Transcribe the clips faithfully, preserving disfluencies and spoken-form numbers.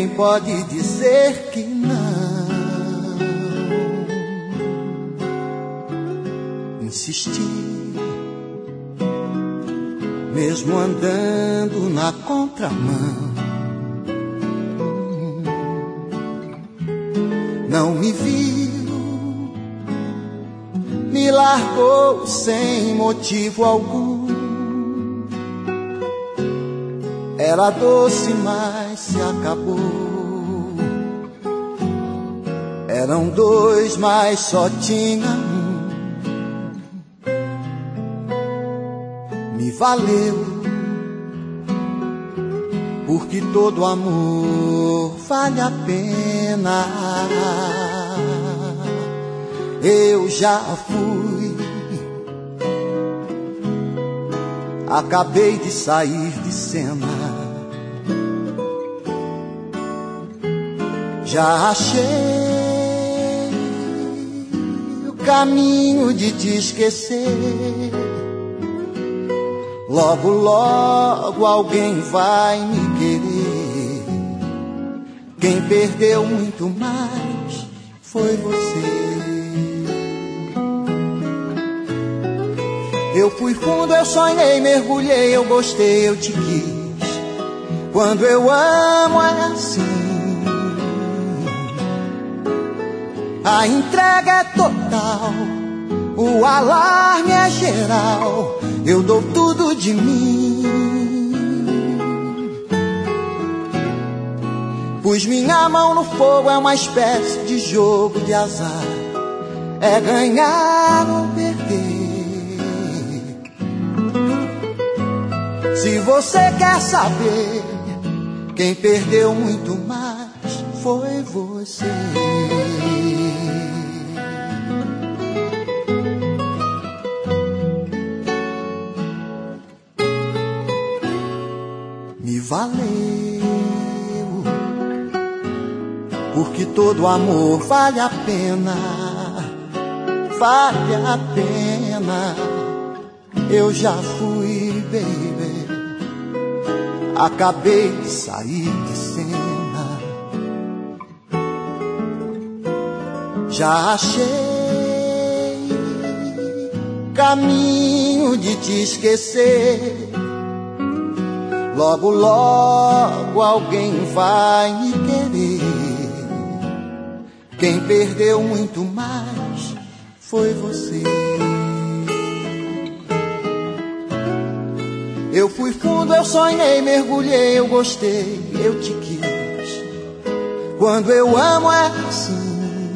Quem pode dizer que não? Insisti, mesmo andando na contramão. Não me viu, me largou sem motivo algum. Era doce, mas se acabou. Eram dois, mas só tinha um. Me valeu, porque todo amor vale a pena. Eu já fui, acabei de sair de cena. Já achei o caminho de te esquecer. Logo, logo alguém vai me querer. Quem perdeu muito mais foi você. Eu fui fundo, eu sonhei, mergulhei, eu gostei, eu te quis. Quando eu amo é assim. A entrega é total, o alarme é geral. Eu dou tudo de mim. Pus minha mão no fogo, é uma espécie de jogo de azar. É ganhar ou perder. Se você quer saber, quem perdeu muito mais foi você. Me valeu, porque todo amor vale a pena, vale a pena. Eu já fui, baby, acabei de sair de cena. Já achei caminho de te esquecer. Logo, logo alguém vai me querer. Quem perdeu muito mais foi você. Eu fui fundo, eu sonhei, mergulhei, eu gostei, eu te quis. Quando eu amo é assim.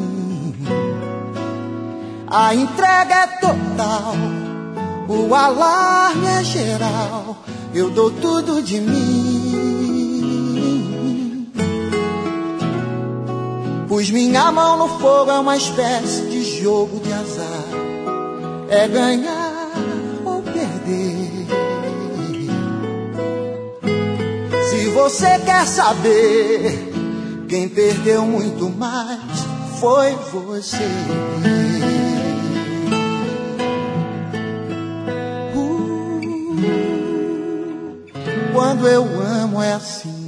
A entrega é total, o alarme é geral. Eu dou tudo de mim. Pus minha mão no fogo, é uma espécie de jogo de azar. É ganhar ou perder. Se você quer saber, quem perdeu muito mais foi você. Quando eu amo é assim.